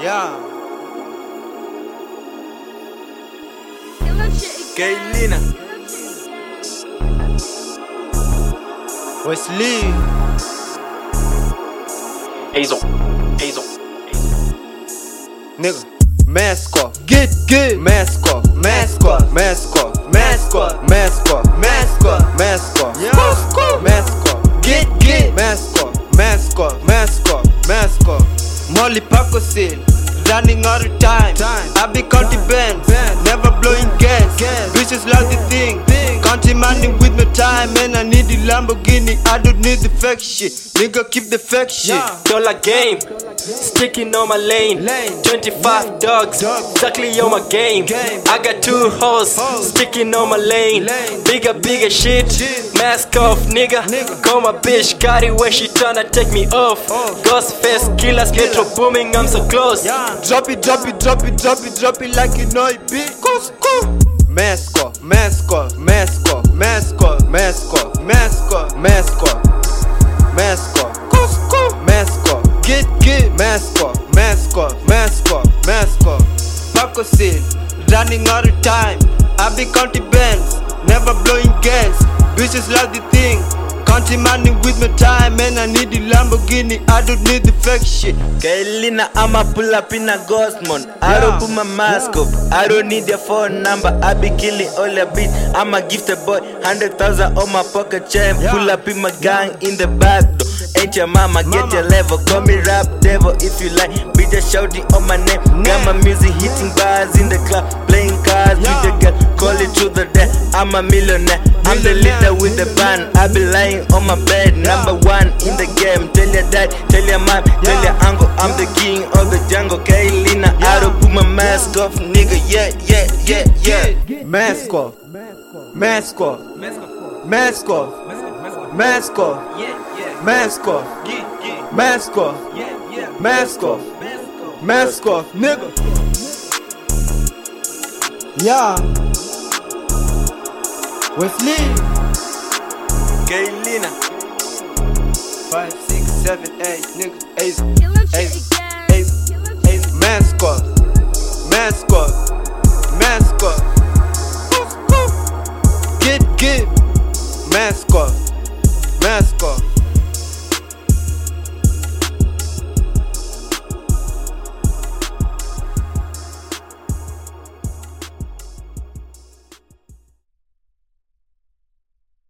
Yeah. Kaylina. Wesley. Hazel. Nigga. Mask off. Get. Mask off. Mask off. Mask off. Mask off. Mask off. Mask off. Mask off. Mask off. Get. Mask off. Mask off. Mask off. Mask off. Molly Paco seal. Running out of time. I be counting bands, never blowing gas. Bitches love the thing. Counting money with my time, and I need the Lamborghini. I don't need the fake shit. Nigga, keep the fake shit. Dollar game, sticking on my lane. 25 dogs, exactly on my game. I got 2 hoes, sticking on my lane. Bigger shit, mask off, nigga. Call my bitch, got it when she tryna take me off. Ghost face killers, metro booming, I'm so close. Drop it like you know it, bitch. Mask off, mask off, mask off, mask off, mask off, mask off, mask off, mask off, mask off, get, mask off, mask off, mask off, mask off. Paco seal, running out of time. I be counting bands, never blowing gas. Bitches love the thing. Counting money with my time, and I need the Lamborghini. I don't need the fake shit. Kaylina, I'ma pull up in a ghost mode. I don't put my mask up. I don't need your phone number. I be killing all your beat. I'm a gifted boy, 100,000 on my pocket chain. Pull up in my gang in the back door. Ain't your mama, get your level. Call me rap devil if you like. Be just shouting on my name. Got my music hitting bars in the club, playing cards with the girl. Call it to the day. I'm a millionaire. I'm the leader with the band. I be lying on my bed, number 1 in the game. Tell your dad, tell your mom, tell your uncle, I'm the king of the jungle. Kaylina, I don't put my mask off, nigga. Yeah. Mask off, mask off, mask off, mask off, mask off, mask off, mask off, mask off, nigga. Yeah. Wesley. Kaylina. 5, 6, 7, 8, nigga. Ace. Mask off. Mask off. Mask off. Get. Mask off. Mask off.